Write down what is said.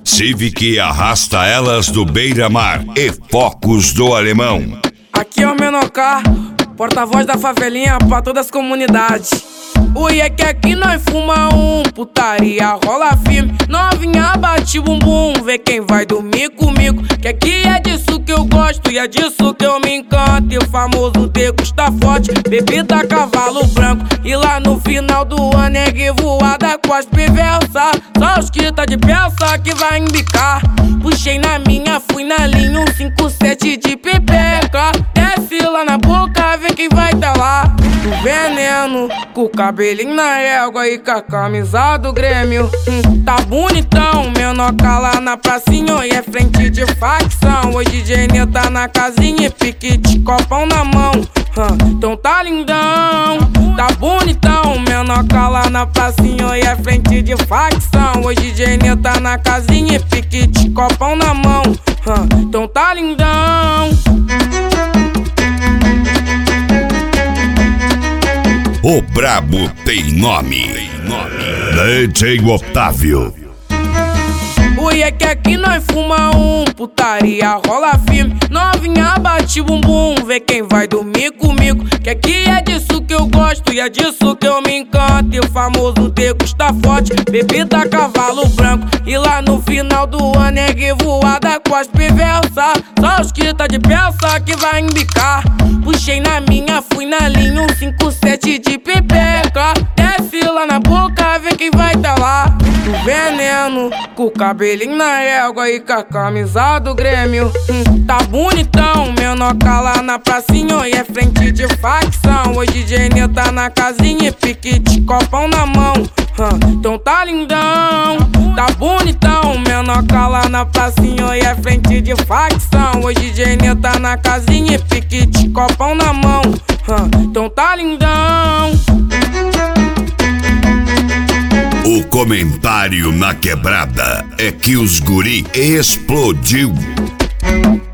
Civic arrasta elas do Beira-Mar e focos do Alemão. Aqui é o Menocá, porta-voz da favelinha pra todas as comunidades. Ui, é que aqui nós fuma putaria rola firme. Novinha bate bumbum, vê quem vai dormir comigo. Que aqui é disso que eu gosto e é disso que eu me encanto. E o famoso degusta forte, bebida cavalo branco. E lá no final do ano é revoada com as pivelsa. Só os que tá de peça que vai embicar. Puxei na minha, fui na linha, 157 de pepeca. Desce lá na boca, vê quem vai tá lá. Do veneno, com o cabelinho na régua e com a camisa do Grêmio. Tá bonitão, Menocá lá na pracinha e é frente de facção. Hoje DJ Nê tá na casinha e pique de copão na mão. Então tá lindão, tá bonitão, Menocá lá na pracinha e é frente de facção. Hoje DJ Nê tá na casinha e pique de copão na mão. Então tá lindão. O brabo tem nome. DJ Otávio. Ui, é que aqui nós fuma putaria rola firme. Novinha bate bumbum, vê quem vai dormir comigo. Que aqui é disso que eu gosto e é disso que eu me encanto. E o famoso degusta forte, bebida cavalo branco. E lá no final do ano é revoada com as pivelsa. Só os que tá de peça que vai embicar. Puxei na minha, fui na linha, 157 de pepeca. Desce lá na boca, vê quem vai tá lá. Do veneno, com o cabelinho na régua e com a camisa do Grêmio. Tá bonitão, Menocá lá na pracinha e é frente de facção. Hoje DJ Nê tá na casinha e pique de copão na mão. Então tá lindão, tá bonitão, Menocá lá na pracinha e é frente de facção. Hoje DJ Nê tá na casinha e pique de copão na mão. Então tá lindão. O comentário na quebrada é que os guri explodiu.